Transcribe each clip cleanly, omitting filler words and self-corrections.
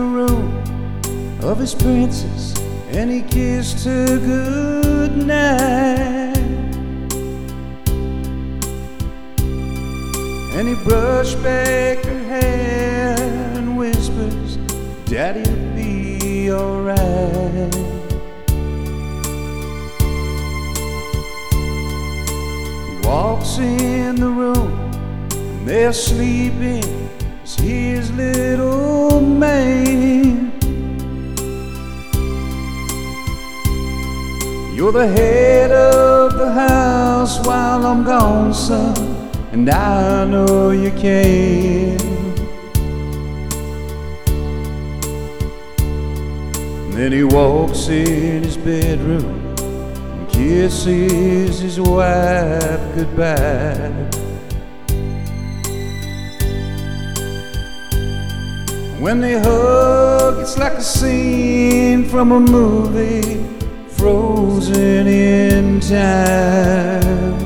room of his princess, and he kissed her goodnight. And he brushed back her hair and whispers, "Daddy'll be alright." He walks in the room, and there sleeping is his little man. "You're the head of the house while I'm gone, son, and I know you can." And then he walks in his bedroom and kisses his wife goodbye. When they hug, it's like a scene from a movie frozen in time.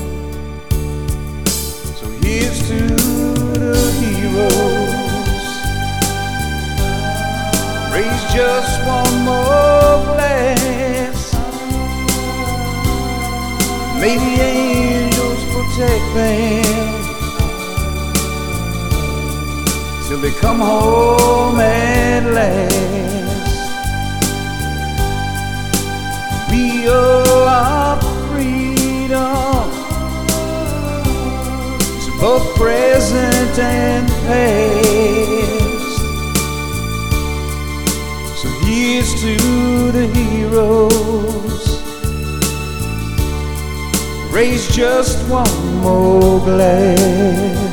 So here's to the heroes, raise just one more glass. May the angels protect them till they come home at last. We owe our freedom to both present and past. So here's to the heroes, raise just one more glass.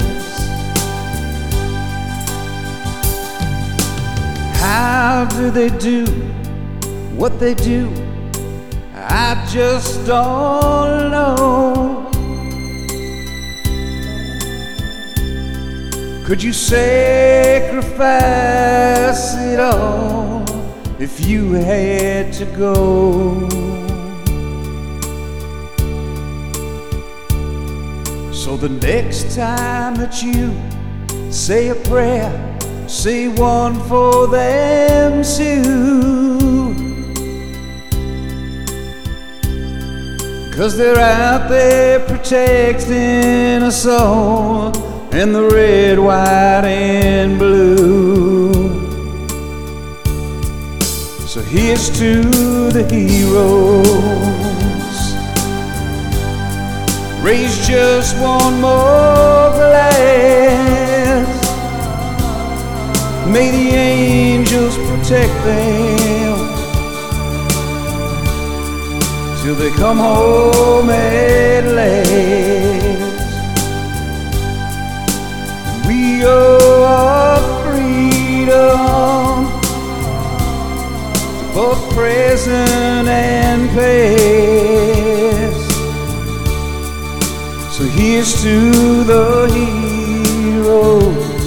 How do they do what they do? I just don't know. Could you sacrifice it all if you had to go? So the next time that you say a prayer, say one for them too. 'Cause they're out there protecting us all in the red, white, and blue. So here's to the heroes, raise just one more glass. May the angels protect them till they come home at last. We owe our freedom to both present and past. So here's to the heroes,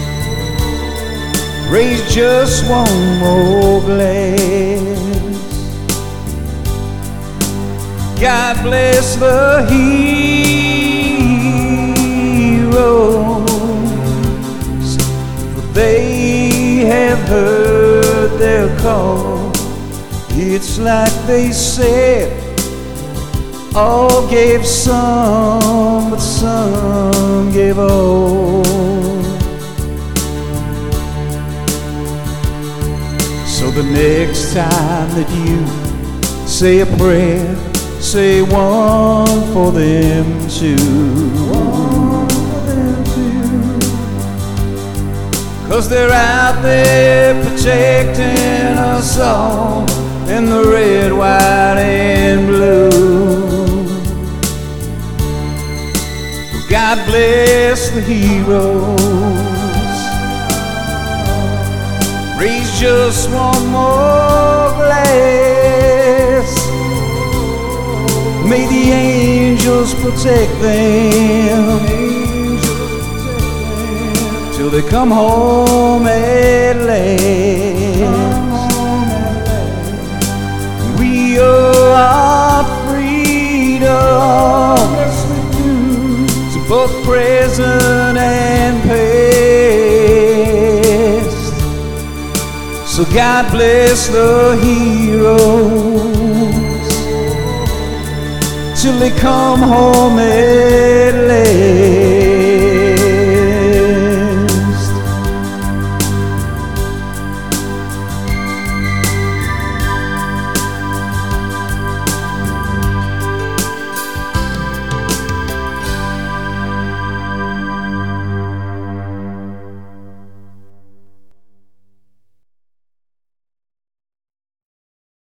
raise just one more glass. God bless the heroes, for they have heard their call. It's like they said, all gave some, but some gave all. So the next time that you say a prayer, say one for them too. 'Cause they're out there protecting us all in the red, white, and blue. God bless the heroes, raise just one more glass. May the angels protect them till they come home at last. We owe our freedom to both present and past. So God bless the heroes till they come home